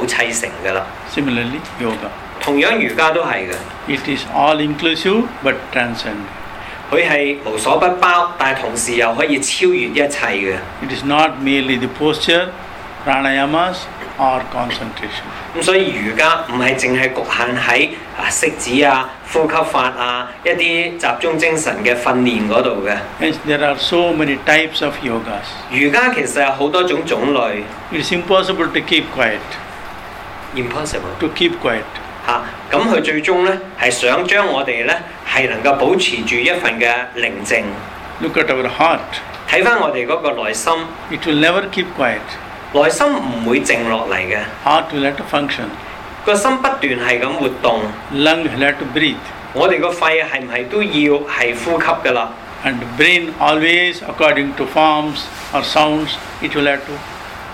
組砌成㗎啦。 Similarly, yoga. 同樣瑜伽都係嘅， It is all inclusive but transcend. 佢係無所不包，但係同時又可以超越一切嘅。 It is not merely the posture, pranayamas or concentration. 咁所以瑜伽唔係淨係局限喺息止啊、呼吸法啊一啲集中精神嘅訓練嗰度嘅。 Hence, there are so many types of yogas. 瑜伽其實有好多種種類。 It is impossible to keep quiet. Impossible To keep quiet. 咁佢最終咧係想將我哋咧係能夠保持住一份嘅寧靜。 Look at our heart. 睇翻我哋嗰個內心， It will never keep quiet. 內心唔會靜落嚟嘅， Heart will have to function. 個心不斷係咁活動。 Lung will have to breathe. 我哋個肺係唔係都要係呼吸㗎啦？ And brain always, according to forms or sounds, it will have to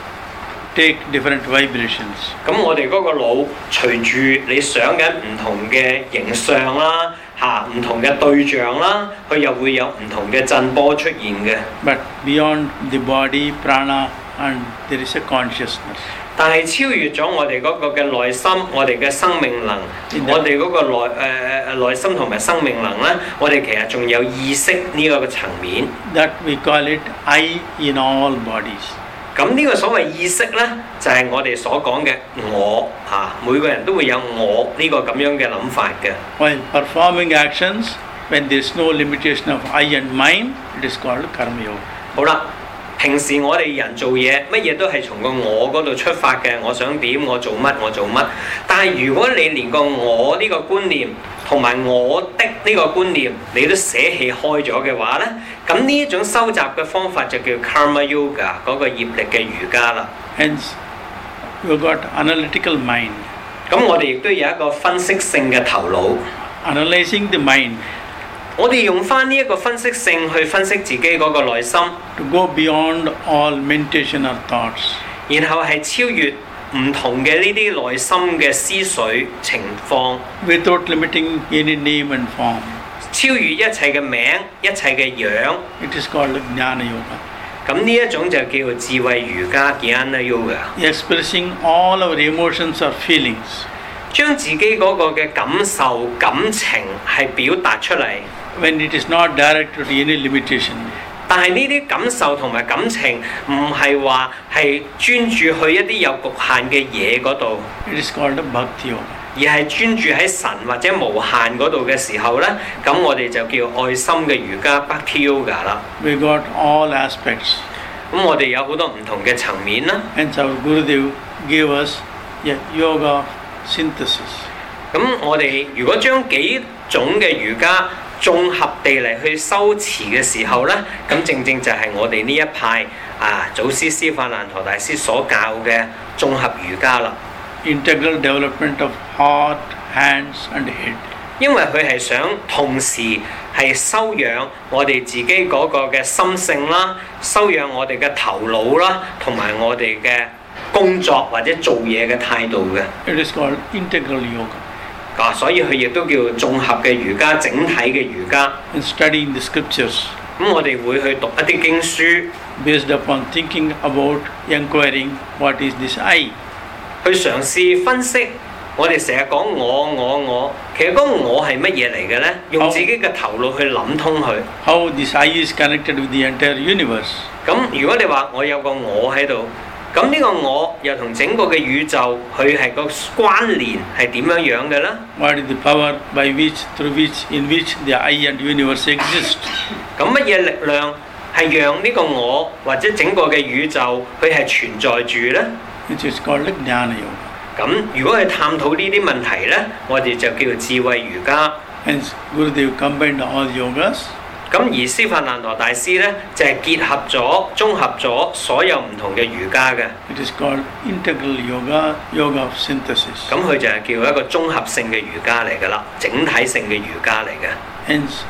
take different vibrations. 咁我哋嗰個腦隨住你想緊唔同嘅形象啦，唔同嘅對象啦，佢又會有唔同嘅震波出現嘅。 But beyond the body, prana, and there is a consciousness. 但係超越咗我哋嗰個嘅內心，我哋嘅生命能，我哋嗰個內心同埋生命能咧，我哋其實仲有意識呢個嘅層面。 That we call it I in all bodies. 咁呢個所謂意識咧，就係我哋所講嘅我每個人都會有我呢個咁樣嘅諗法嘅。 While performing actions, when there is no limitation of I and mind, it is called karma yoga. 好啦，平時我哋人做嘢，乜嘢都係從個我嗰度出發嘅，我想點，我做乜，我做乜。但係如果你連個我呢個觀念同埋我的呢個觀念，你都捨棄開咗嘅話咧，咁呢一種收集嘅方法就叫 karma yoga 嗰個業力嘅瑜伽啦。 Hence, you got analytical mind. 咁我哋亦都有一個分析性嘅頭腦。 Analyzing the mind. 我哋用翻呢一個分析性去分析自己嗰個內心。 To go beyond all mentation or thoughts. 然後係超越唔同嘅呢啲內心嘅思緒情況。 Without limiting any name and form. 超越一切嘅名、一切嘅樣。 It is called Jnana Yoga. 咁呢一種就叫做智慧瑜伽 Jnana Yoga。 Expressing all our emotions or feelings. 將自己嗰個嘅感受、感情係表達出嚟。 When it is not directed to any limitation. 但係呢啲感受同埋感情唔係話係專注去一啲有局限嘅嘢嗰度。 It is called Bhakti Yoga. 而係專注喺神或者無限嗰度嘅時候咧，咁我哋就叫愛心嘅瑜伽 Bhakti Yoga 啦。 We got all aspects. 咁我哋有好多唔同嘅層面啦。 Hence our Gurudev gave us a yoga synthesis. 咁我哋如果將幾種嘅瑜伽綜合地嚟去修持嘅時候咧，咁正正就係我哋呢一派祖師師法難陀大師所教嘅綜合瑜伽啦。 Integral development of heart, hands and head. 因為佢係想同時係修養我哋自己嗰個嘅心性啦，修養我哋嘅頭腦啦，同埋我哋嘅工作或者做嘢嘅態度嘅。 It is called integral yoga. 所以佢亦都叫綜合嘅瑜伽、整體嘅瑜伽。 In studying the scriptures. 咁我哋會去讀一啲經書 ，based upon thinking about inquiring what is this I， 去嘗試分析。我哋成日講我，其實嗰個我係乜嘢嚟嘅咧？用自己嘅頭腦去諗通佢。 How this I is connected with the entire universe？ 咁如果你話我有個我喺度，咁呢個我又同整個嘅宇宙，佢係個關聯係點樣樣嘅咧 ？What is the power by which, through which, in which the I and universe exist？ 咁乜嘢力量係讓呢個我或者整個嘅宇宙佢係存在住咧 ？Which is called Jnana Yoga。 咁如果去探討呢啲問題咧，我哋就叫做智慧瑜伽。 Hence, Gurudev combined all yogas。 咁而師法難陀大師咧，就係結合咗、綜合咗所有唔同嘅瑜伽嘅。 It is called integral yoga, yoga of synthesis。 咁佢就係叫一個綜合性嘅瑜伽嚟㗎啦，整體性嘅瑜伽嚟嘅。 Hence,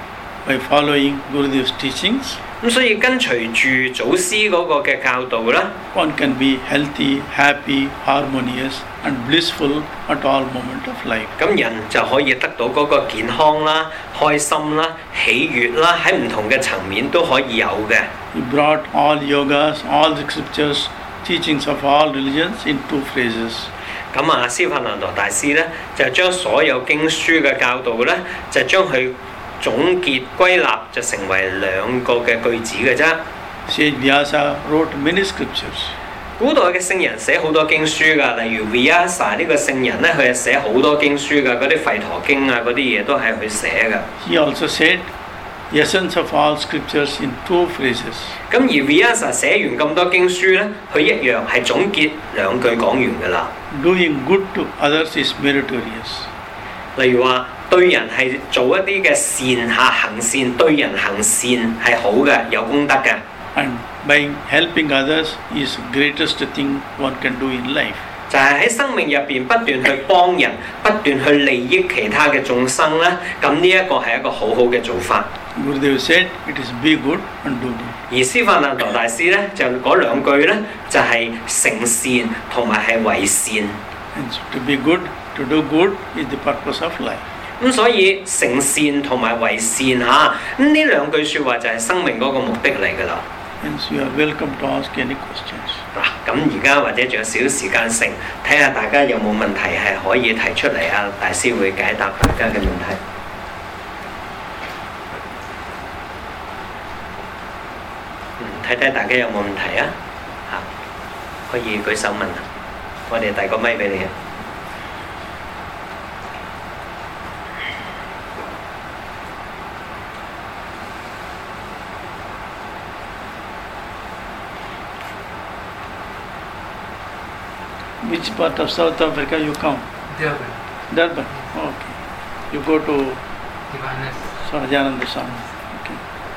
by following Gurudev's teachings。 咁所以跟隨住祖師嗰個嘅教導啦 ，one can be healthy, happy, harmonious and blissful at all moment of life。 咁人就可以得到嗰個健康啦、開心啦、喜悅啦，喺唔同嘅層面都可以有嘅。 He brought all yogas, all the scriptures teachings of all religions in 2 phrases. 咁啊，司法難陀大師咧就將所有經書嘅教導咧，就將佢總結歸納，就成為2個嘅句子嘅啫。 Sage Vyasa wrote many scriptures. 古代嘅聖人寫好多經書㗎，例如 Vyasa 呢個聖人咧，佢係寫好多經書㗎，嗰啲吠陀經啊，嗰啲嘢都係佢寫㗎。 He also said the essence of all scriptures in 2 phrases. 咁而 Vyasa 寫完咁多經書咧，佢一樣係總結2句講完㗎啦。 Doing good to others is meritorious. 例如話對人係做一啲嘅善下行善，對人行善係好嘅，有功德嘅。 And by helping others is greatest thing one can do in life. 就係喺生命入邊不斷去幫人，不斷去利益其他嘅眾生咧，咁呢一個係一個好好嘅做法。 Gurudev said it is be good and do good. 而司法難陀大師咧就嗰2句咧就係、成善同埋係為善。 And to be good, to do good is the purpose of life. 咁所以成善同埋為善嚇，咁呢2句説話就係生命嗰個目的嚟㗎啦。 Hence you are welcome to ask any questions. 嗱，咁而家或者仲有少少時間剩，睇下大家有冇問題係可以提出嚟啊，大師會解答大家嘅問題。睇睇大家有冇問題啊？嚇，可以舉手問啊！我哋遞個咪俾你啊！ Which part of South Africa you come? Durban. Durban. Okay. You go to Divanas. Sahajananda Swami. Okay.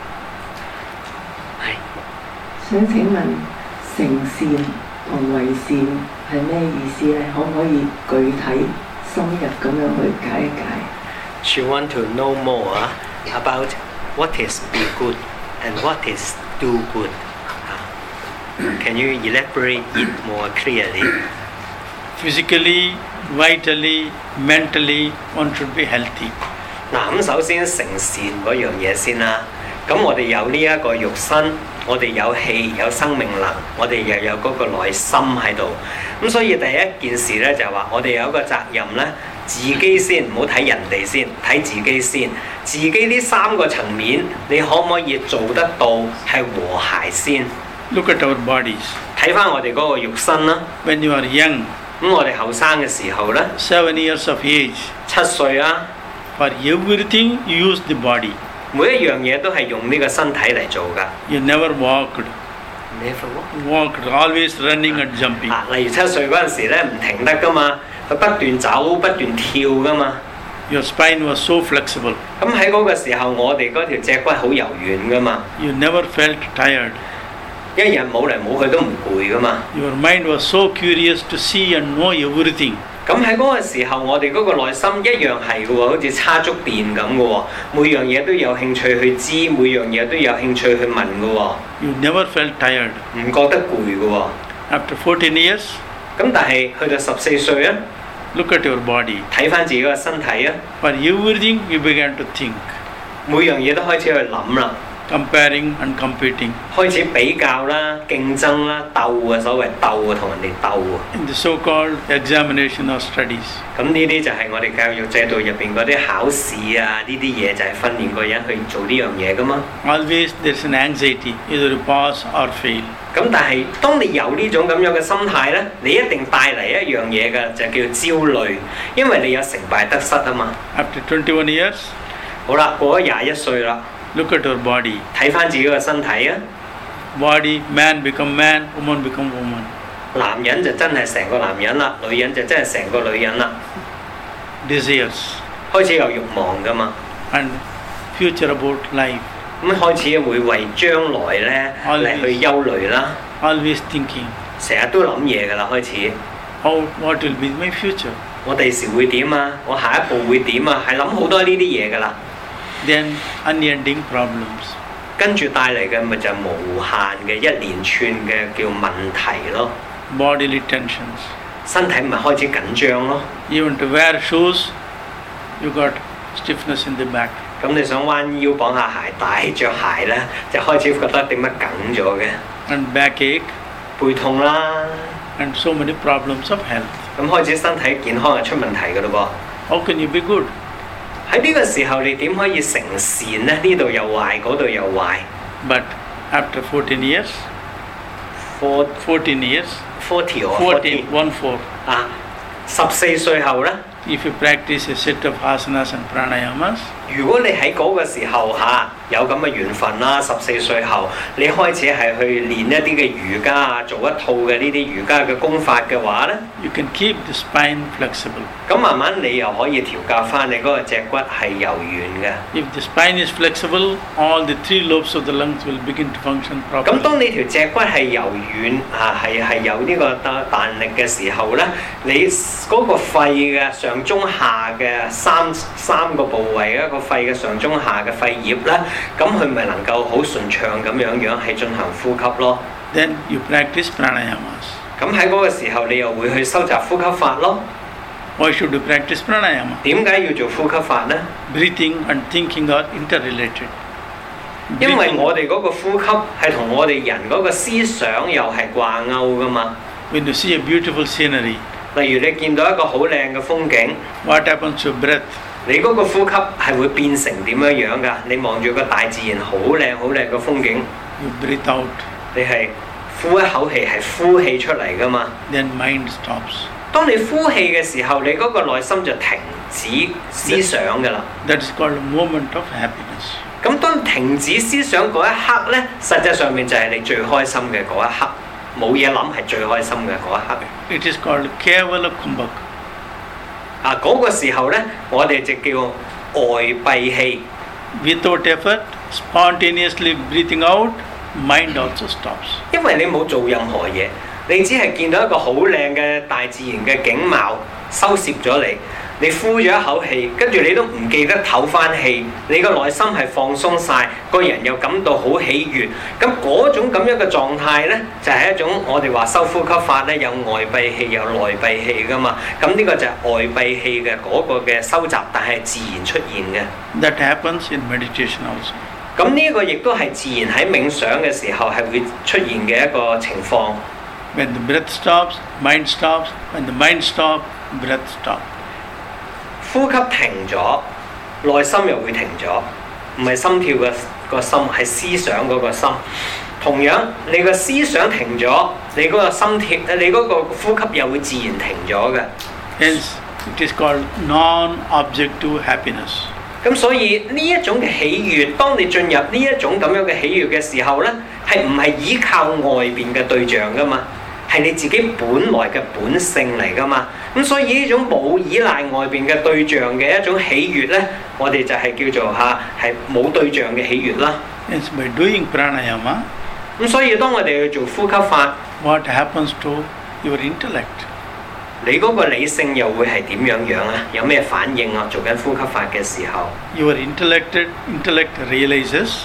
係想請問成善同為善係咩意思咧？可唔可以具體深入咁樣去解一解？ She want to know more about what is be good and what is do good. Can you elaborate it more clearly? Physically, vitally, mentally, one should be healthy. 嗱，咁首先成善嗰樣嘢先啦。咁我哋有呢一個肉身，我哋有氣，有生命能，我哋又有嗰個內心喺度。咁所以第一件事咧就係話，我哋有一個責任咧，自己先唔好睇人哋先，睇自己先。自己呢3個層面，你可唔可以做得到係和諧先？ Look at our bodies. 睇翻我哋嗰個肉身啦。 When you are young, 咁我哋後生嘅時候咧， 7 years of age, 7歲啦， for everything you use the body. 每一樣嘢都係用呢個身體嚟做㗎。 You never walked. Never Walked, always running and jumping. 例如7歲嗰陣時咧，唔停得㗎嘛，佢不斷走、不斷跳㗎嘛。 Your spine was so flexible. 咁喺嗰個時候，我哋嗰條脊骨好柔軟㗎嘛， You never felt tired. 一日冇嚟冇去都唔攰㗎嘛。 Your mind was so curious to see and know everything. 咁喺嗰個時候，我哋嗰個內心一樣係嘅喎，好似叉足電咁嘅喎，每樣嘢都有興趣去知，每樣嘢都有興趣去問嘅喎， You never felt tired. 唔覺得攰嘅喎。 After 14 years, 咁但係去到14歲啊， look at your body. 睇翻自己個身體啊， For everything, you began to think, 每樣嘢都開始去諗啦。 comparing and competing. 開始比較啦、競爭啦、鬥啊，所謂鬥啊，同人哋鬥啊。 In the so-called examination or studies, 咁呢啲就係我哋教育制度入邊嗰啲考試啊，呢啲嘢就係訓練個人去做呢樣嘢噶嘛。 always there's an anxiety, either you pass or fail. 咁但係當你有呢種咁樣嘅心態呢，你一定帶嚟一樣嘢嘅，就叫焦慮，因為你有成敗得失啊嘛。 After 21 years, 好啦，過咗21歲啦， look at your body. 睇翻自己個身體啊， Body, man become man, woman become woman. 男人就真係成個男人啦，女人就真係成個女人啦， Desires 開始有慾望噶嘛。 and future about life. 咁開始會為將來呢嚟去憂慮啦， Always thinking, 成日都諗嘢㗎啦，開始 what will be my future? 我第時會點啊？我下一步會點啊？係諗好多呢啲嘢㗎啦， Then unending problems. 跟住帶嚟嘅咪就係無限嘅一連串嘅叫問題咯。 Bodily tensions. 身體咪開始緊張咯。 Even to wear shoes, you got stiffness in the back. 咁你想彎腰綁下鞋帶着鞋呢，就開始覺得點解緊咗嘅。 And backache, 背痛啦， and so many problems of health. 咁開始身體健康係出問題㗎咯 How can you be good? 噃。喺呢個時候你點可以成善呢？呢度又壞，嗰度又壞。 But after 14 years, 14 years, 40 or 14, 1 4, 啊，14歲後呢， if you practice a set of asanas and pranayamas, 如果你喺嗰個時候有咁嘅緣分啦，14歲後你開始係去練一啲嘅瑜伽啊，做一套嘅呢啲瑜伽嘅功法嘅話呢， you can keep the spine flexible. 咁慢慢你又可以調教翻你嗰個脊骨係柔軟嘅。 If the spine is flexible, all the 3 lobes of the lungs will begin to function 咁 properly. 當你條脊骨係柔軟係有呢個彈力嘅時候呢，你嗰個肺嘅上中下嘅三個部位，一個肺嘅上中下嘅肺葉呢，咁佢咪能夠好順暢咁樣係進行呼吸咯。 Then you practice pranayamas. 咁喺嗰個時候你又會去收集呼吸法咯。 Why should you practice pranayama? 點解要做呼吸法呢？ Breathing and thinking are interrelated. 因為 Breathing- 我哋嗰個呼吸係同我哋人嗰個思想又係掛鈎噶嘛。 when you see a beautiful scenery, 例如你見到一個好靚嘅風景， what happens to your breath? 你嗰個呼吸係會變成點樣樣㗎？你望住個大自然好靚嘅風景， You breathe out, 你係呼一口氣係呼氣出嚟㗎嘛。 then mind stops. 當你呼氣嘅時候，你嗰個內心就停止思想㗎啦。 That is called a moment of happiness. 咁當停止思想嗰一刻呢，實際上面就係你最開心嘅嗰一刻，冇嘢諗係最開心嘅嗰一刻。 It is called Kevala Kumbhak. 嗰個時候呢，我哋就叫外閉氣。 Without effort, spontaneously breathing out, mind also stops. 因為你冇做任何嘢，你只係見到一個好靚嘅大自然嘅景貌，收攝咗你。你呼咗一口氣，跟住你都唔記得唞翻氣，你個內心係放鬆晒，個人又感到好喜悅。咁嗰種咁樣嘅狀態呢，就係一種我哋話修呼吸法呢，有外閉氣有內閉氣噶嘛。咁呢個就係外閉氣嘅嗰個嘅收集，但係自然出現嘅。 That happens in meditation also. 咁呢個亦都係自然喺冥想嘅時候係會出現嘅一個情況。 When the breath stops, mind stops. When the mind stops, breath stops. 呼吸停咗，內心又會停咗，唔係心跳嘅個心，係思想嗰個心。同樣，你個思想停咗，你嗰個心跳，你嗰個呼吸又會自然停咗嘅。 Hence, it is called non-objective happiness. 咁所以呢一種嘅喜悅，當你進入呢一種咁樣嘅喜悅嘅時候呢，係唔係依靠外邊嘅對象噶嘛？係你自己本來嘅本性嚟噶嘛？咁所以呢種冇依賴外邊嘅對象嘅一種喜悅呢，我哋就係叫做係冇對象嘅喜悅啦。 Hence, by doing pranayama, 咁所以當我哋去做呼吸法， what happens to your intellect? 你嗰個理性又會係點樣樣啊？有咩反應啊？做緊呼吸法嘅時候， Your intellect realizes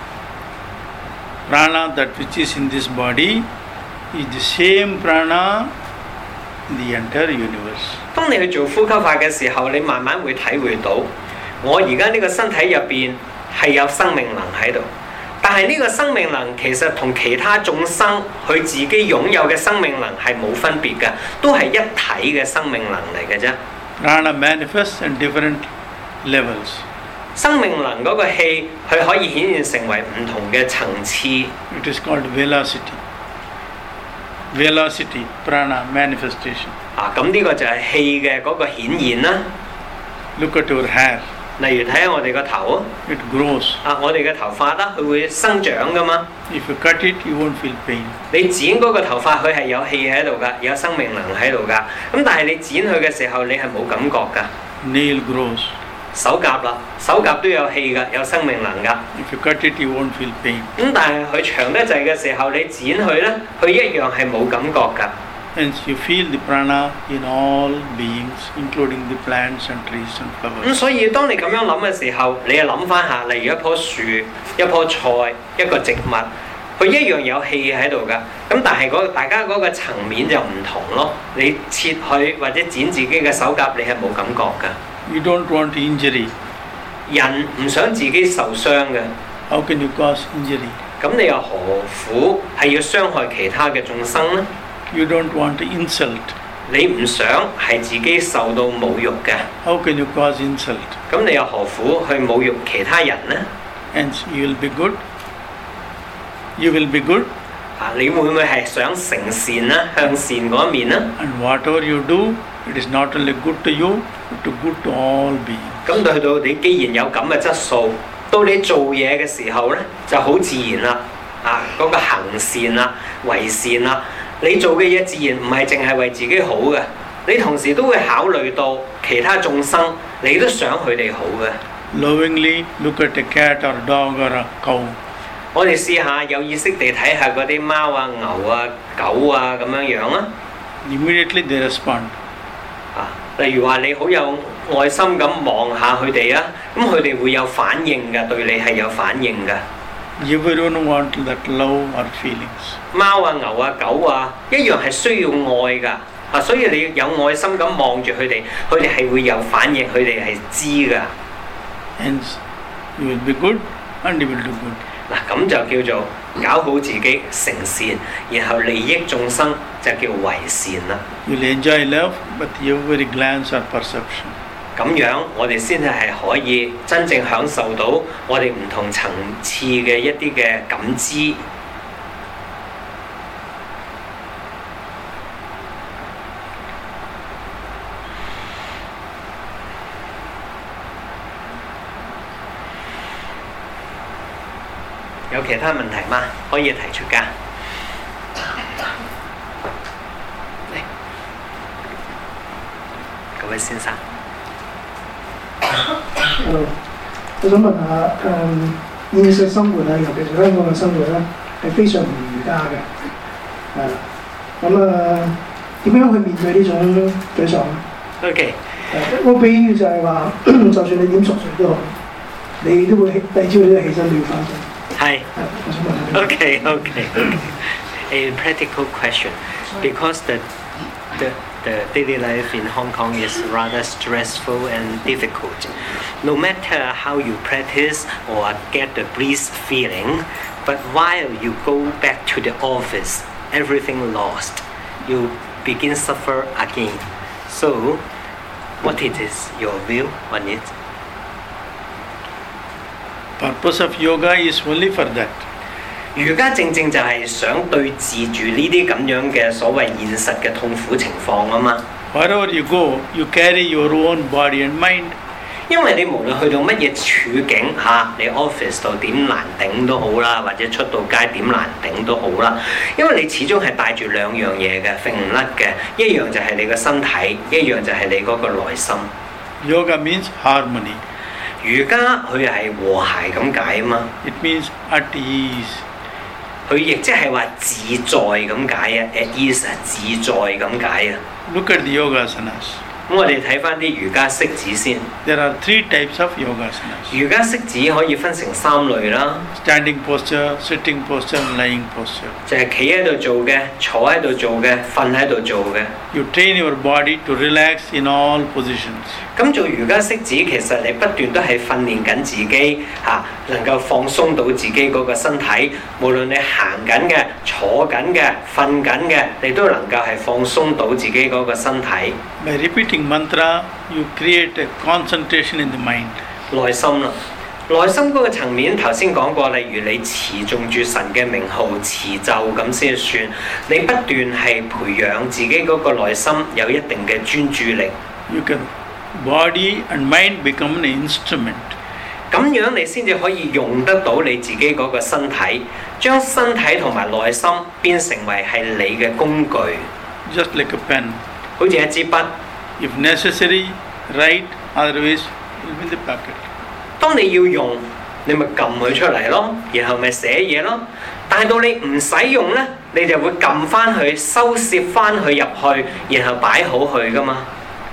prana that which is in this body is the same prana in the entire universe. 當你去做呼吸法嘅時候，你慢慢會體會到，我而家呢個身體入邊係有生命能喺度，但係呢個生命能其實同其他眾生佢自己擁有嘅生命能係冇分別嘅，都係一體嘅生命能嚟嘅啫。 Prana manifests in different levels. 生命能嗰個氣，佢可以顯現成為唔同嘅層次。 It is called velocity. Velocity, prana manifestation. 咁呢個就係氣嘅嗰個顯現啦。 Look at your hair. 例如睇下我哋個頭 It grows. 我哋嘅頭髮啦，佢會生長噶嘛。 If you cut it, you won't feel pain. 你剪嗰個頭髮，佢係有氣喺度㗎，有生命能喺度㗎。咁但係你剪佢嘅時候，你係冇感覺㗎。 Nail grows. 手甲啦，手甲都有氣㗎，有生命能㗎。 If you cut it, you won't feel pain. 咁但係佢長得滯嘅時候，你剪佢咧，佢一樣係冇感覺㗎。 Hence, you feel the prana in all beings, including the plants and trees and 咁 flowers. 所以當你咁樣諗嘅時候，你就諗翻下，例如一棵樹、一棵菜、一個植物，佢一樣有氣喺度㗎。咁但係大家嗰個層面就唔同咯。你切佢或者剪自己嘅手甲，你係冇感覺㗎。 You don't want injury. 人唔想自己受傷嘅， How can you cause injury? 咁你又何苦係要傷害其他嘅眾生呢？ You don't want to insult. 你唔想係自己受到侮辱嘅， How can you cause insult? 咁你又何苦去侮辱其他人呢？ Hence, you will be good. You will be good, 你會唔會係想成善呢？向善嗰一面呢？ and whatever you do, it is not only good to you, but good to all beings. 咁去到你既然有咁嘅質素，到你做嘢嘅時候呢，就好自然啦。嗰個行善啦、為善啦，你做嘅嘢自然唔係淨係為自己好嘅，你同時都會考慮到其他眾生，你都想佢哋好嘅。 Lovingly look at a cat or a dog or a cow. 我哋試下有意識地睇下嗰啲貓啊、牛啊、狗啊咁樣樣啊。 Immediately they respond. 例如話你好有愛心咁望下佢哋啊，咁佢哋會有反應㗎，對你係有反應㗎。 Everyone want that love or feelings. 貓啊、牛啊、狗啊，一樣係需要愛㗎。所以你有愛心咁望住佢哋，佢哋係會有反應，佢哋係知㗎。 Hence, you will be good and you will do good. 咁就叫做搞好自己成善，然後利益眾生就叫為善啦。 You will enjoy love, but every glance or perception. 咁樣我哋先係可以真正享受到我哋唔同層次嘅一啲嘅感知。有其他問題嗎？可以提出㗎。嚟，各位先生。 我想問下現實生活啊，尤其是香港嘅生活咧，係非常唔瑜伽嘅，係啦。點樣去面對呢種沮喪咧 ？OK。 個比喻就係話，就算你點熟睡都好，你都會第二朝你都起身要翻身。 係。 我想問下。 Okay. A practical question, because the daily life in Hong Kong is rather stressful and difficult. No matter how you practice or get the bliss feeling, but while you go back to the office, everything lost. You begin suffer again. So, what is your view on it? Purpose of yoga is only for that. 瑜伽正正就係想對治住呢啲咁樣嘅所謂現實嘅痛苦情況啊嘛。 Wherever you go, you carry your own body and mind. 因為你無論去到乜嘢處境你 office 度點難頂都好啦，或者出到街點難頂都好啦，因為你始終係帶住兩樣嘢嘅，揈唔甩嘅，一樣就係你個身體，一樣就係你嗰個內心。 Yoga means harmony. 瑜伽佢係和諧咁解啊嘛。 It means at ease. 佢亦即係話自在咁解啊 ，at ease 自在咁解啊。 Look at the yogasanas. 咁我哋睇翻啲瑜伽式子先。 There are 3 types of yogasanas. 瑜伽式子可以分成3類啦。 Standing posture, sitting posture, lying posture. 就係企喺度做嘅，坐喺度做嘅，瞓喺度做嘅。 You train your body to relax in all positions. 咁做瑜伽式子，其實你不斷都係訓練緊自己能夠放鬆到自己嗰個身體，無論你行緊嘅、坐緊嘅、瞓緊嘅，你都能夠係放鬆到自己嗰個身體。 By repeating mantra, you create a concentration in the mind. 內心啦，內心嗰個層面頭先講過，例如你持誦住神嘅名號持咒咁先算，你不斷係培養自己嗰個內心有一定嘅專注力。 You can body and mind become an instrument. 咁樣你先至可以用得到你自己嗰個身體，將身體同埋內心變成為係你嘅工具。 Just like a pen. 好似一支筆。 If necessary, write, otherwise it will be in the pocket. 當你要用，你咪撳佢出嚟咯，然後咪寫嘢咯。但係到你唔使用呢，你就會撳翻佢，收攝翻佢入去，然後擺好佢噶嘛。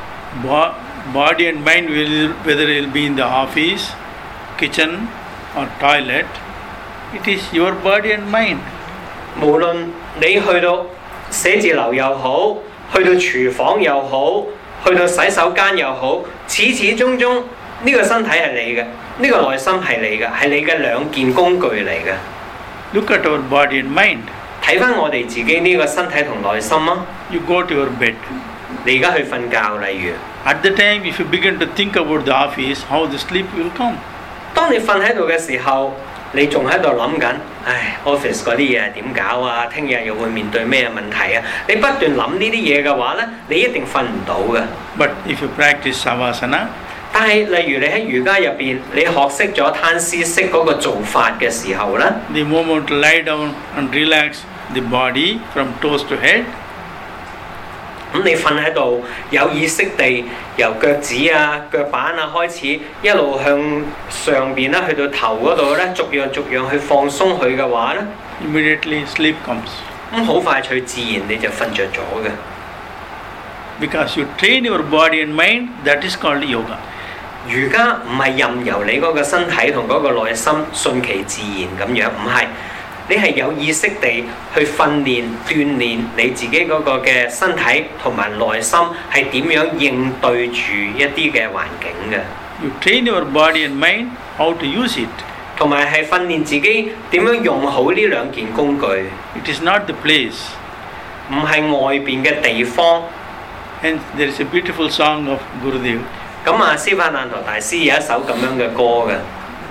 Body and mind, whether it will be in the office, kitchen or toilet, it is your body and mind. 無論你去到寫字樓又好，去到廚房又好，去到洗手間又好，始終呢個身體係你嘅，呢個內心係你嘅，係你嘅兩件工具嚟嘅。 Look at our body and mind. 睇翻我哋自己呢個身體同內心啊！ You go to your bed. 你而家去瞓覺，例如 At the time, if you begin to think about the office, how the sleep will come. 當你瞓喺度嘅時候，你仲喺度諗緊，唉 office 嗰啲嘢點搞啊？聽日又會面對咩問題啊？你不斷諗呢啲嘢嘅話呢，你一定瞓唔到嘅。 But if you practice savasana, 但係例如你喺瑜伽入邊，你學識咗攤屍式嗰個做法嘅時候呢， the moment to lie down and relax the body from toes to head, 咁你瞓喺度有意識地由腳趾啊、腳板啊開始，一路向上邊啦，去到頭嗰度咧，逐樣逐樣去放鬆佢嘅話咧， immediately sleep comes. 咁好快脆自然你就瞓着咗嘅。 Because you train your body and mind, that is called yoga. 瑜伽唔係任由你嗰個身體同嗰個內心順其自然咁樣，唔係。你係有意識地去訓練、鍛鍊你自己嗰個嘅身體同埋內心係點樣應對住一啲嘅環境嘅， You train your body and mind how to use it. 同埋係訓練自己點樣用好呢兩件工具， It is not the place. 唔係外邊嘅地方。 Hence, there is a beautiful song of Gurudev. 咁啊，斯法難陀大師有一首咁樣嘅歌嘅。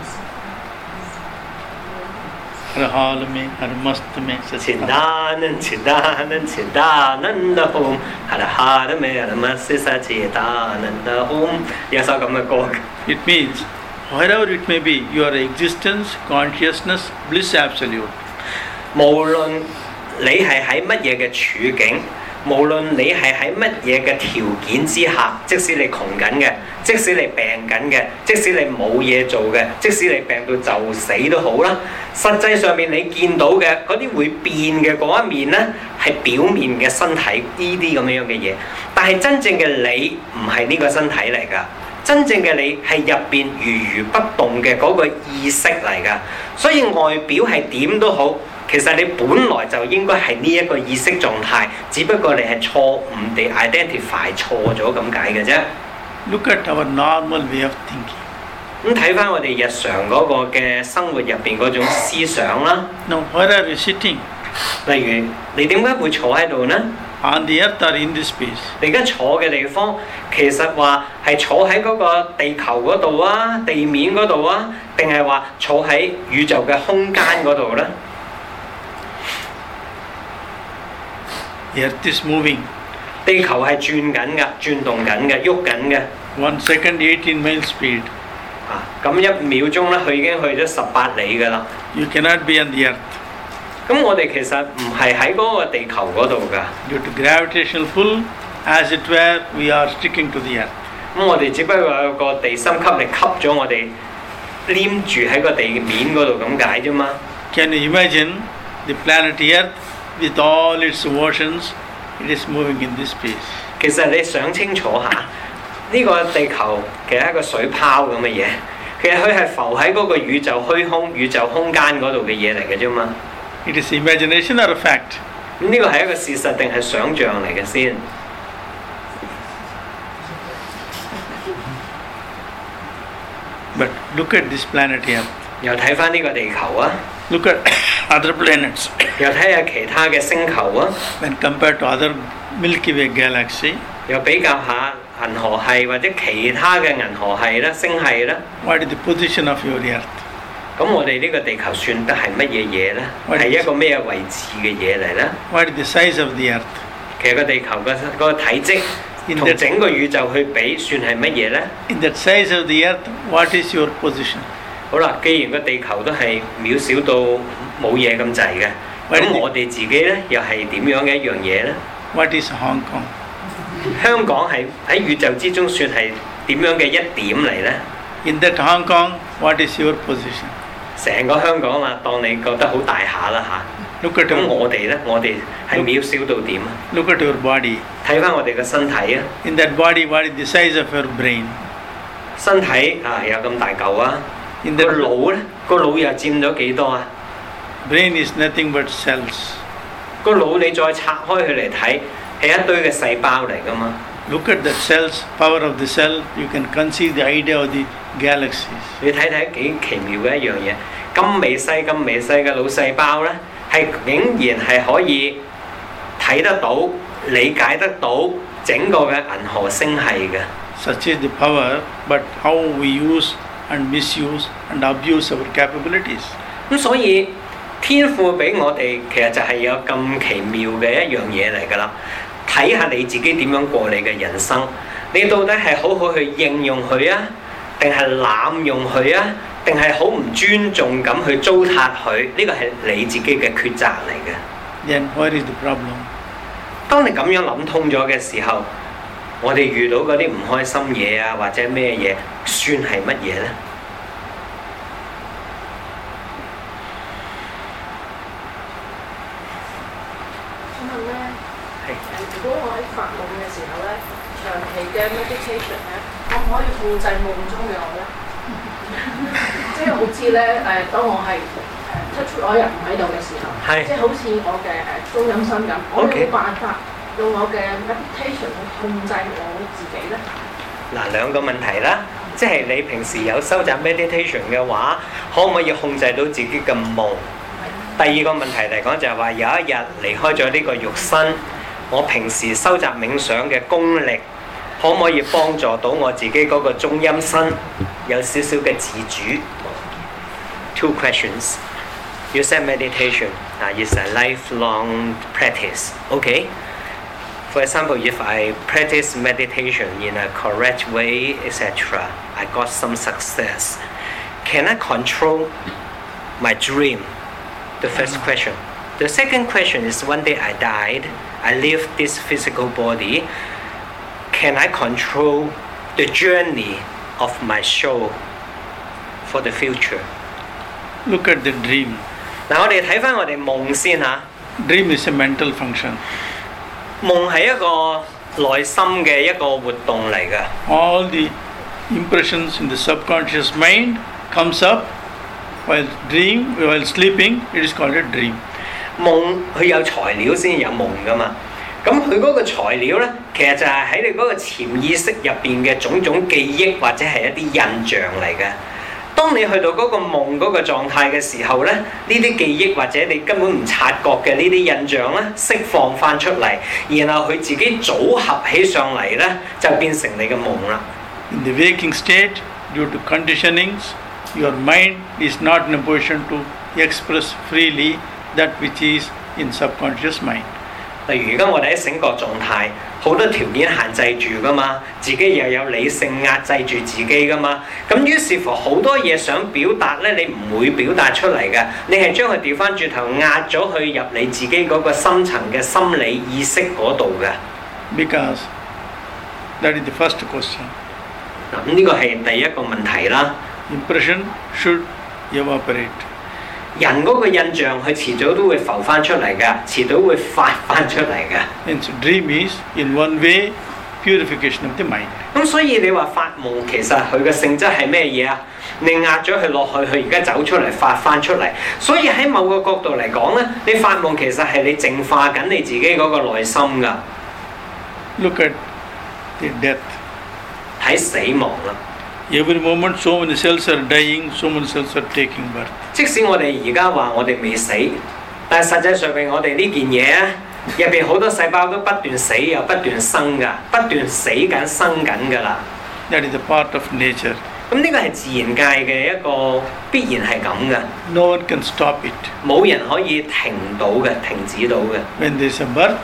हर हाल में हर मस्त में चिदानंद चिदानंद चिदानंद ओम हर हाल में हर मस्त सचिदानंद ओम 有首咁嘅歌嘅。 It means wherever it may be, your existence, consciousness, bliss absolute. 無論你係喺乜嘢嘅處境，無論你係喺乜嘢嘅條件之下，即使你窮緊嘅，即使你病緊嘅，即使你冇嘢做嘅，即使你病到就死都好啦。實際上面你見到嘅嗰啲會變嘅嗰一面呢，係表面嘅身體呢啲咁樣嘅嘢，但係真正嘅你唔係呢個身體嚟㗎。真正嘅你係入邊如如不動嘅嗰個意識嚟㗎，所以外表係點都好，其實你本來就應該係呢一個意識狀態，只不過你係錯誤地 identify 錯咗咁解嘅啫。 Look at our normal way of thinking. 咁睇翻我哋日常嗰個嘅生活入邊嗰種思想啦， Now, where are you sitting? 例如你點解會坐喺度呢？ On the earth or in this space? 你而家坐嘅地方，其實話係坐喺嗰個地球嗰度啊，地面嗰度啊，定係話坐喺宇宙嘅空間嗰度呢？ The earth is moving. 地球係轉緊㗎，轉動緊嘅，喐緊嘅。 1 second, 18 mile speed. 咁1秒鐘咧，佢已經去咗18里㗎啦。 You cannot be on the earth. 咁我哋其實唔係喺嗰個地球嗰度㗎。 Due to gravitational pull, as it were, we are sticking to the earth. 咁我哋只不過有個地心吸力吸咗我哋，黏住喺個地面嗰度咁解啫嘛。 Can you imagine the planet Earth with all its oceans? It is moving in this space. 其實你想清楚下，呢個地球其實係一個水泡咁嘅嘢，其實佢係浮喺嗰個宇宙虛空、宇宙空間嗰度嘅嘢嚟嘅啫嘛。 It is imagination or a fact? 咁呢個係一個事實定係想像嚟嘅先？ But look at this planet Earth. 又睇翻呢個地球啊， Look at other planets. 又睇下其他嘅星球啊， When compared to other Milky Way galaxy, 又比較下銀河系或者其他嘅銀河系啦、星系啦。 what is the position of your Earth? 咁我哋呢個地球算得係乜嘢嘢呢？ 喂係一個咩位置嘅嘢嚟呢？ What is the size of the Earth? 其實個地球嘅嗰個體積同整個宇宙去比，算係乜嘢呢？ In that size of the Earth, what is your position? 好啦，既然個地球都係渺小到冇嘢咁滯嘅，咁我哋自己呢，又係點樣嘅一樣嘢呢？ What is Hong Kong? 香港係喺宇宙之中算係點樣嘅一點嚟呢？ In that Hong Kong, what is your position? 成個香港啊，當你覺得好大下啦嚇。 Look at 咁 your, 我哋呢，我哋係渺小到點啊？ look at your body. 睇翻我哋嘅身體啊， In that body, what is the size of your brain? 身體啊有咁大嚿啊， In 個 that 腦呢，個腦又佔咗幾多啊？ brain is nothing but cells. 個腦你再拆開佢嚟睇，係一堆嘅細胞嚟噶嘛。 look at the cells, power of the cell, you can conceive the idea of the galaxies. 你睇睇幾奇妙嘅一樣嘢，咁微細嘅腦細胞咧，係竟然係可以睇得到、理解得到整個嘅銀河星系嘅。 Such is the power, but how we use and misuse and abuse our capabilities. 咁所以天父俾我哋其實就係有咁奇妙嘅一樣嘢嚟㗎啦。睇下你自己點樣過你嘅人生，你到底係好好去應用佢啊，定係濫用佢啊，定係好唔尊重咁去糟蹋佢？呢個係你自己嘅抉擇嚟嘅。 Then where is the problem? 當你咁樣諗通咗嘅時候，我哋遇到嗰啲唔開心嘢啊，或者咩嘢，算係乜嘢呢？ 我問咧，如果我喺發夢嘅時候咧，長期嘅 meditation 咧，可唔可以控制夢中嘅我咧？即係好似咧當我係出我人唔喺度嘅時候，即係好似我嘅中陰身咁，我有冇辦法用我嘅 meditation 去控制我自己咧？ 嗱，兩個問題啦，即係你平時有收集 meditation 嘅話，可唔可以控制到自己嘅夢？第二個問題嚟講就係話，有一日離開咗呢個肉身，我平時收集冥想嘅功力，可唔可以幫助到我自己嗰個中陰身有少少嘅自主 ？Two questions. You said meditation is a lifelong practice. Okay. For example, if I practice meditation in a correct way, etc., I got some success. Can I control my dream? The first question. The second question is one day I died, I leave this physical body. Can I control the journey of my soul for the future? Look at the dream. 嗱，我哋睇翻我哋夢先嚇。 Dream is a mental function. 夢係一個內心嘅一個活動嚟㗎。 All the impressions in the subconscious mind comes up while sleeping. It is called a dream. 夢佢有材料先有夢㗎嘛。咁佢嗰個材料呢，其實就係喺你嗰個潛意識入邊嘅種種記憶或者係一啲印象嚟嘅。當你去到嗰個夢嗰個狀態嘅時候呢，呢啲記憶或者你根本唔察覺嘅呢啲印象呢，釋放翻出嚟，然後佢自己組合起上嚟呢，就變成你嘅夢啦。 In the waking state, due to conditionings, your mind is not in a position to express freely that which is in subconscious mind. 例如而家我哋喺醒覺狀態，好多條件限制住噶嘛，自己又有理性壓制住自己噶嘛，咁於是乎好多嘢想表達咧，你唔會表達出嚟嘅，你係將佢調翻轉頭壓咗去入你自己嗰個深層嘅心理意識嗰度嘅。 Because that is the first question. 嗱，咁呢個係第一個問題啦。 Impression should evaporate. 人嗰個印象，佢遲早都會浮翻出嚟㗎，遲早會發翻出嚟㗎。 Hence, dream is in one way purification of the mind. 咁所以你話發夢其實佢嘅性質係咩嘢啊？你壓咗佢落去，佢而家走出嚟發翻出嚟。所以喺某個角度嚟講咧，你發夢其實係你淨化緊你自己嗰個內心㗎。 Look at the death. 睇死亡啦。 Every moment so many cells are dying, so many cells are taking birth. 即使我哋而家話我哋未死，但係實際上邊我哋呢件嘢咧，入邊好多細胞都不斷死又不斷生㗎，不斷死緊生緊㗎啦。 That is a part of nature. 咁呢個係自然界嘅一個必然係咁嘅。 No one can stop it. 冇人可以停到嘅，停止到嘅。 When there is a birth,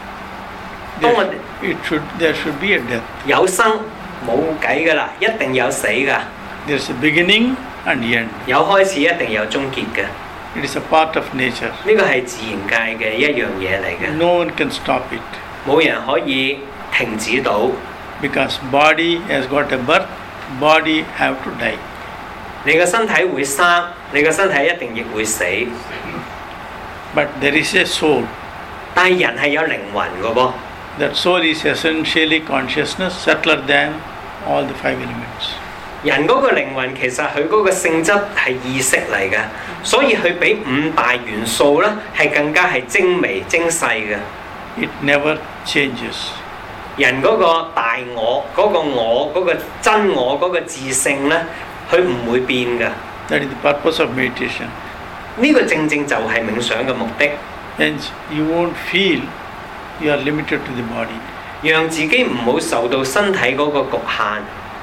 there should be a death. 有生冇計㗎啦，一定有死㗎。 There is a beginning and end. 有開始一定有終結嘅。 It is a part of nature. 呢個係自然界嘅一樣嘢嚟嘅。 No one can stop it. 冇人可以停止到。 Because body has got a birth, body have to die. 你嘅身體會生，你嘅身體一定亦會死。 But there is a soul. 但係人係有靈魂㗎噃。 That soul is essentially consciousness, subtler than all the five elements. 人嗰個靈魂其實佢嗰個性質係意識嚟嘅，所以佢比五大元素咧係更加係精微精細嘅。 It never changes. 人嗰個大我、嗰、個我、嗰、個真我、嗰、個自性咧，佢唔會變㗎。 That is the purpose of meditation. 呢個正正就係冥想嘅目的， Hence, you won't feel you are limited to the body. 讓自己唔好受到身體嗰個局限。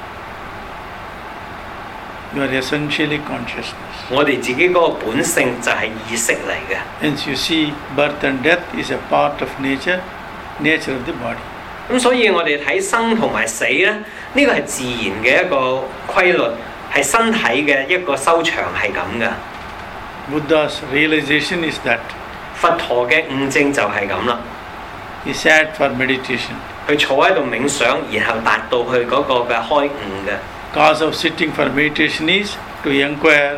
You are essentially consciousness. 我哋自己嗰個本性就係意識嚟嘅。 Hence, you see, birth and death is a part of nature of the body. 咁所以我哋睇生同埋死咧，呢個係自然嘅一個規律，係身體嘅一個收場係咁噶。 Buddha's realization is that 佛陀嘅悟證就係咁啦。 he sat for meditation. 佢坐喺度冥想，然後達到佢嗰個嘅開悟嘅。 Cause of sitting for meditation is to inquire,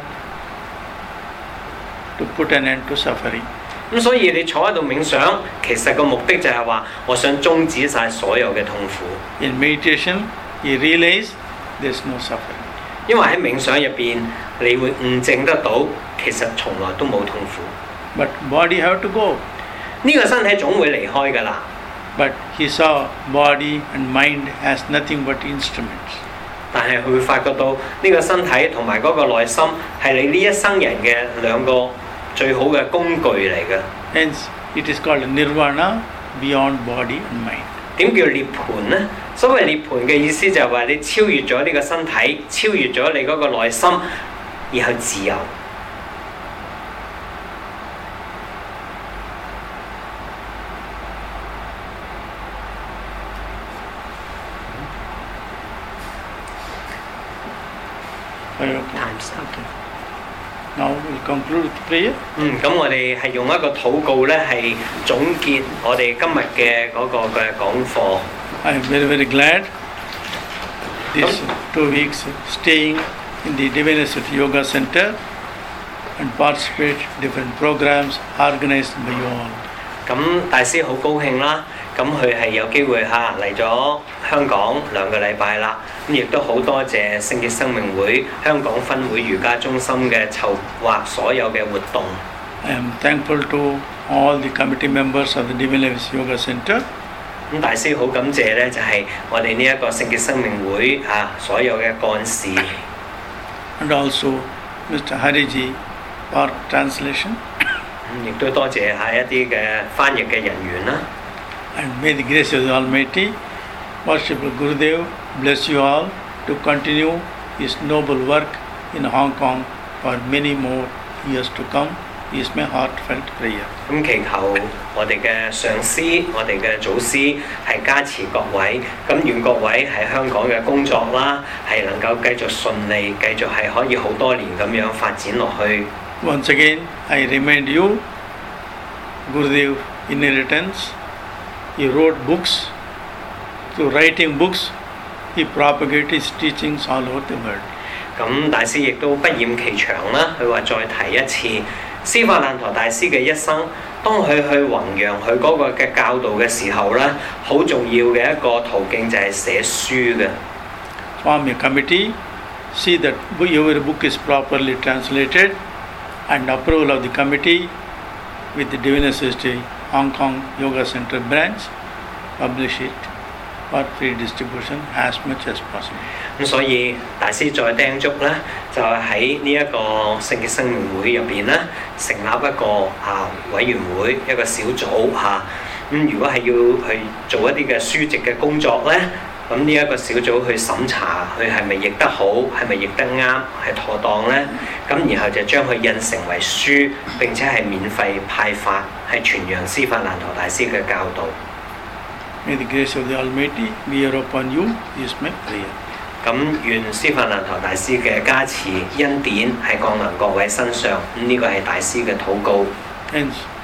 to put an end to suffering. 咁所以你坐喺度冥想，其實個目的就係話，我想終止晒所有嘅痛苦。 In meditation, you realize there is no suffering. 因為喺冥想入邊，你會悟證得到，其實從來都冇痛苦。 But body have to go. 呢個身體總會離開㗎啦。 But he saw body and mind as nothing but instruments. 但係佢會發覺到呢個身體同埋嗰個內心係你呢一生人嘅兩個最好嘅工具嚟嘅。 Hence, it is called nirvana beyond body and mind. 點叫涅槃呢？所謂涅槃嘅意思就係話你超越咗呢個身體，超越咗你嗰個內心，然後自由。Times up. Now we'll conclude with prayer. 咁我哋係用一個禱告咧，係總結我哋今日嘅嗰個嘅講課。 I am very, very glad these 2 weeks staying in the Divinity Yoga Center and participate different programs organized by you all. 咁大師好高興啦，咁佢係有機會嚟咗香港2個禮拜啦，咁亦都好多謝聖潔生命會香港分會瑜伽中心嘅籌劃所有嘅活動。 I am thankful to all the committee members of the Divinity Yoga Center. 咁大師好感謝咧，就係我哋呢一個聖潔生命會所有嘅幹事。 And also Mr. Hariji for translation. 亦都多謝一啲嘅翻譯嘅人員啦。 And may the grace of the Almighty, Worshipful Gurudev, bless you all to continue His noble work in Hong Kong for many more years to come. Is my heartfelt prayer. 咁祈求我哋嘅上司、我哋嘅祖師係加持各位，咁願各位喺香港嘅工作啦，係能夠繼續順利，繼續係可以好多年咁樣發展落去。 Once again, I remind you, Gurudev inheritance. He wrote books. Through writing books, he propagated his teachings all over the world. 咁大師亦都不厭其詳啦，佢話再提一次，司法難陀大師嘅一生，當佢去弘揚佢嗰個嘅教導嘅時候咧，好重要嘅一個途徑就係寫書嘅。 Form a committee, see that your book is properly translated, and approval of the committee with the Divinity Hong Kong Yoga Center branch, publish it for free distribution as much as possible. 咁所以大師再叮囑咧，就係喺呢一個聖潔生命會入邊咧，成立一個委員會，一個小組咁如果係要去做一啲嘅書籍嘅工作咧，咁呢一個小組去審查佢係咪譯得好，係咪譯得啱，係妥當咧，咁然後就將佢印成為書，並且係免費派發，係傳揚司法難陀大師嘅教導。 May the grace of the Almighty be upon you, is my prayer. 咁願司法難陀大師嘅加持恩典係降臨各位身上，呢個係大師嘅禱告。 Hence,